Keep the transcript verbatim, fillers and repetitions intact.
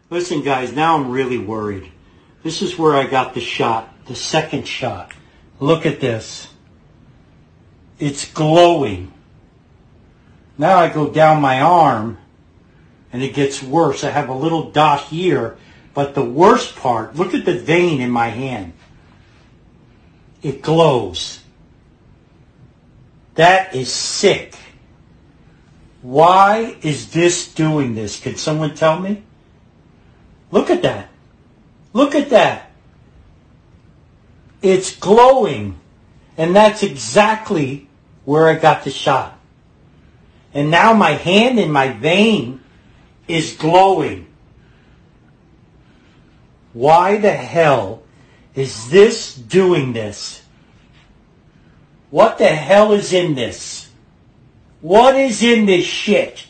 Listen, guys, now I'm really worried. This is where I got the shot, the second shot. Look at this. It's glowing. Now I go down my arm, and it gets worse. I have a little dot here, but the worst part, look at the vein in my hand. It glows. That is sick. Why is this doing this? Can someone tell me? Look at that. Look at that. It's glowing. And that's exactly where I got the shot. And now my hand in my vein is glowing. Why the hell is this doing this? What the hell is in this? What is in this shit?